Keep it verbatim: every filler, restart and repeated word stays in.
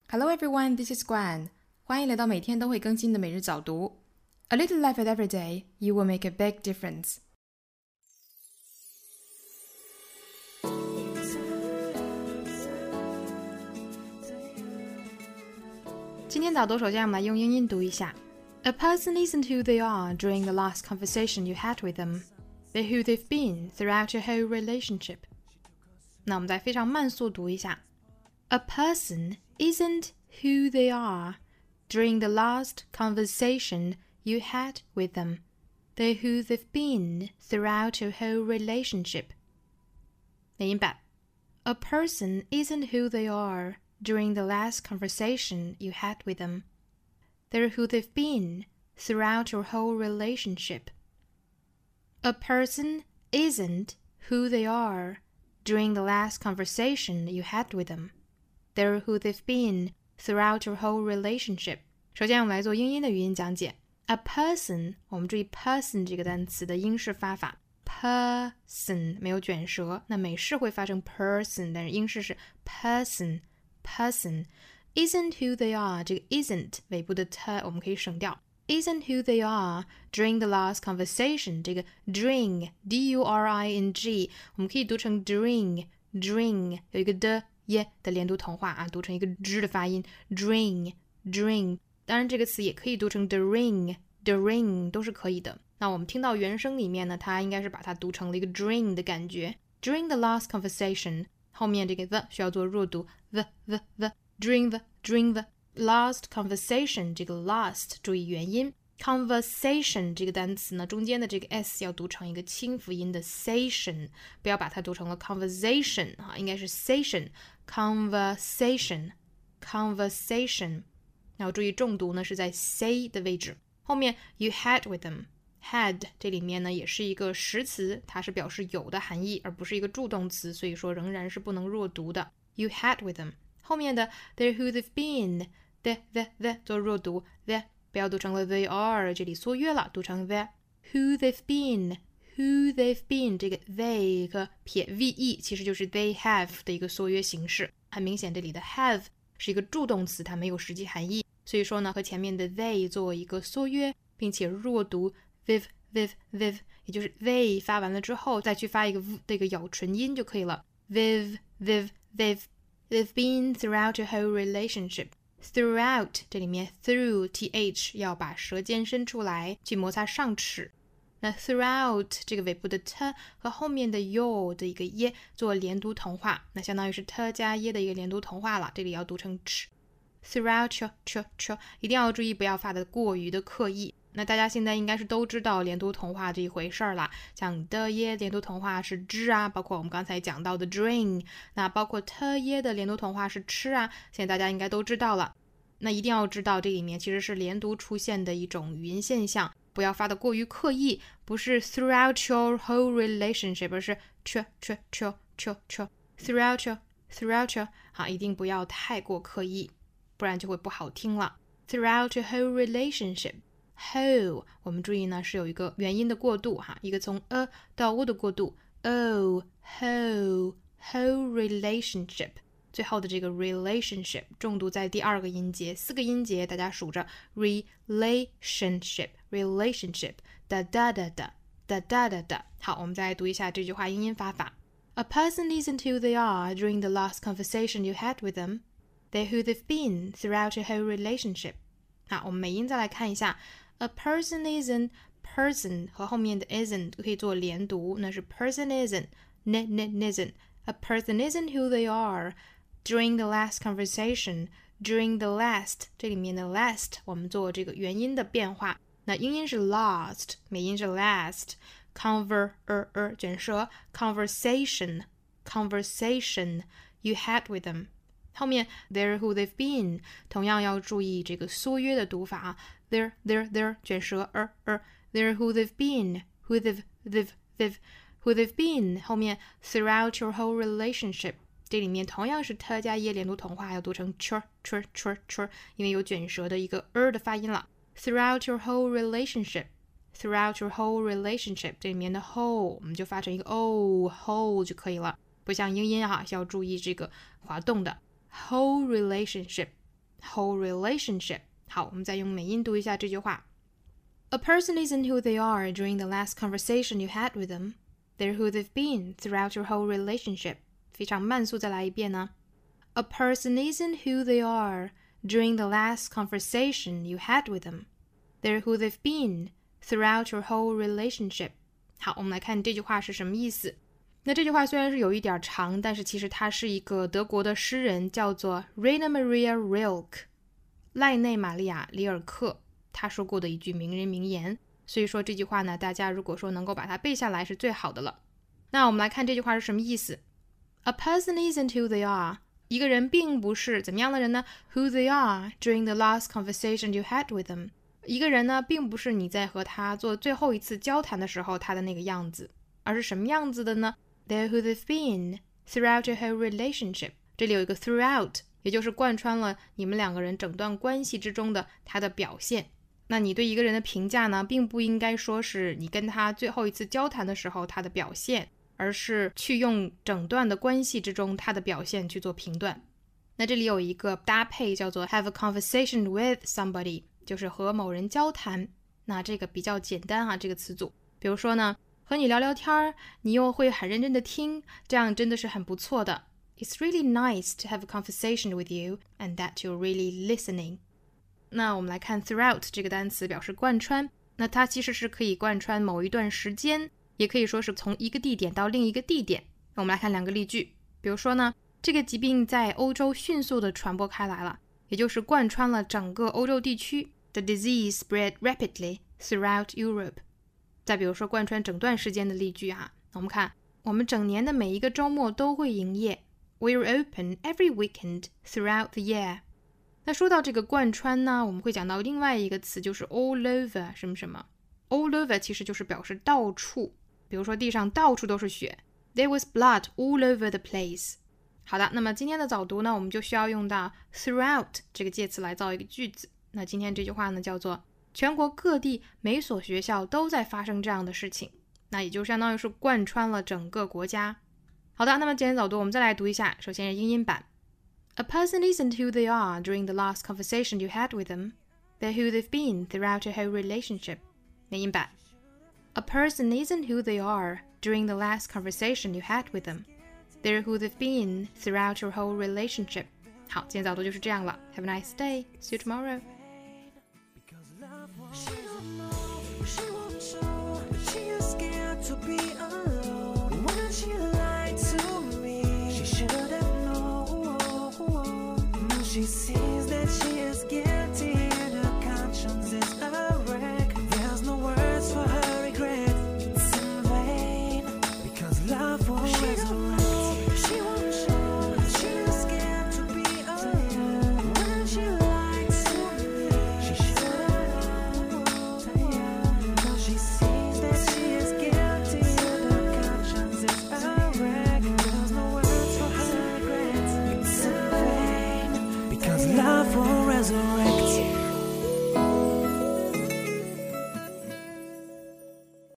Hello everyone, this is Guan. 欢迎来到每天都会更新的每日早读。A little effort every day, you will make a big difference. 今天早读首先我们来用英音读一下。A person isn't who they are during the last conversation you had with them. They're who they've been throughout your whole relationship. 那我们再非常慢速读一下。A person isn't who they are during the last conversation you had with them. They're who they've been throughout your whole relationship. 连音版。A person isn't who they are during the last conversation you had with them. They're who they've been throughout your whole relationship. A person isn't who they are during the last conversation you had with them. They're who they've been throughout your whole relationship. 首先我们来做英音的语音讲解。A person， 我们注意 person 这个单词的英式发法。person 没有卷舌，那美式会发成 person， 但是英式是 person person。Isn't who they are， 这个 isn't 尾部的 t 我们可以省掉。Isn't who they are during the last conversation， 这个 during d u r i n g 我们可以读成 during during 有一个的耶的连读同化啊，读成一个 z 的发音 during during。当然这个词也可以读成 during during 都是可以的。那我们听到原声里面呢，它应该是把它读成了一个 during 的感觉。During the last conversation， 后面这个 the 需要做弱读 the the the during the during the last conversation， 这个 last 注意元音。Conversation 这个单词呢，中间的这个 s 要读成一个清辅音的 sation， 不要把它读成了 conversation 啊，应该是 sation conversation conversation。那我注意重读呢是在 say 的位置。后面 you had with them had 这里面呢也是一个实词，它是表示有的含义，而不是一个助动词，所以说仍然是不能弱读的。You had with them 后面的 they're who they've been the the the 做弱读 the 不要读成了 they are， 这里缩约了，读成 the who they've been who they've been 这个 they 和撇 ve 其实就是 they have 的一个缩约形式。很明显这里的 have 是一个助动词，它没有实际含义，所以说呢和前面的 they 做一个缩约，并且弱读 they've they've they've 也就是 they 发完了之后再去发一个 v 的一个咬唇音就可以了。 they've they've they've they've been throughout your whole relationship。 throughout 这里面 through th 要把舌尖伸出来去摩擦上齿，那 throughout 这个尾部的 t 和后面的 yo 的一个耶做连读同化，那相当于是 t 加耶的一个连读同化了，这里要读成 ch throughout ch ch ch 一定要注意不要发的过于的刻意。那大家现在应该是都知道连读同化这一回事儿啦，像的耶连读同化是 z 啊，包括我们刚才讲到的 during， 那包括 t 耶的连读同化是吃啊，现在大家应该都知道了。那一定要知道这里面其实是连读出现的一种语音现象，不要发的过于刻意，不是 throughout your whole relationship， 而是 ch ch ch ch ch throughout your throughout your 好，一定不要太过刻意，不然就会不好听了。 throughout your whole relationship whole 我们注意呢是有一个元音的过渡哈，一个从 a 到 o 的过渡 o whole whole relationship， 最后的这个 relationship 重读在第二个音节，四个音节大家数着 relationship relationship 哒哒哒哒哒哒哒哒。好，我们再来读一下这句话英音发法。 A person isn't who they are during the last conversation you had with them. They're who they've been throughout your whole relationship. 好，我们美音再来看一下。A person isn't person 和后面的 isn't 可以做连读，那是 person isn't n n isn't A person isn't who they are during the last conversation during the last 这里面的 last 我们做这个元音的变化，那英音是 last， 美音是 last conver er er 卷舌 conversation conversation you had with them， 后面 they're who they've been 同样要注意这个缩约的读法啊， they're they're they're 卷舌 er er they're who they've been who they've they've they've who they've been 后面 throughout your whole relationship， 这里面同样是 t 加耶连读同化，要读成 ch ch ch ch， 因为有卷舌的一个 er 的发音了。 throughout your whole relationship throughout your whole relationship 这里面的 whole 我们就发成一个 o whole 就可以了，不像英音哈，要注意这个滑动的 whole relationship whole relationship。好，我们再用美音读一下这句话。A person isn't who they are during the last conversation you had with them. They're who they've been throughout your whole relationship. 非常慢速，再来一遍呢。A person isn't who they are during the last conversation you had with them. They're who they've been throughout your whole relationship. 好，我们来看这句话是什么意思。那这句话虽然是有一点长，但是其实它是一个德国的诗人，叫做 Rainer Maria Rilke， 赖内玛利亚·里尔克，他说过的一句名人名言。所以说这句话呢，大家如果说能够把它背下来是最好的了。那我们来看这句话是什么意思。A person isn't who they are. 一个人并不是怎么样的人呢 Who they are during the last conversation you had with them. 一个人呢，并不是你在和他做最后一次交谈的时候他的那个样子，而是什么样子的呢？ They're who they've been throughout your whole relationship. 这里有一个 throughout， 也就是贯穿了你们两个人整段关系之中的他的表现。那你对一个人的评价呢，并不应该说是你跟他最后一次交谈的时候他的表现，而是去用整段的关系之中他的表现去做评断。那这里有一个搭配叫做 have a conversation with somebody， 就是和某人交谈。那这个比较简单啊，这个词组。比如说呢，和你聊聊天，你又会很认真的听，这样真的是很不错的。It's really nice to have a conversation with you and that you're really listening。那我们来看 throughout 这个单词表示贯穿，那它其实是可以贯穿某一段时间，也可以说是从一个地点到另一个地点。我们来看两个例句，比如说呢，这个疾病在欧洲迅速地传播开来了，也就是贯穿了整个欧洲地区。The disease spread rapidly throughout Europe。 再比如说贯穿整段时间的例句啊，我们看我们整年的每一个周末都会营业。We're open every weekend throughout the year。那说到这个贯穿呢，我们会讲到另外一个词，就是 all over 什么什么。all over 其实就是表示到处，比如说地上到处都是血。There was blood all over the place。 好的，那么今天的早读呢，我们就需要用到 throughout 这个介词来造一个句子。那今天这句话呢，叫做全国各地每所学校都在发生这样的事情。那也就相当于是贯穿了整个国家。好的，那么今天早读我们再来读一下，首先是英音版。A person isn't who they are during the last conversation you had with them. They're who they've been throughout your whole relationship. 美音版。A person isn't who they are during the last conversation you had with them. They're who they've been throughout your whole relationship. 好，今天早读就是这样了。Have a nice day. See you tomorrow. She don't know, she won't show, she is scared to be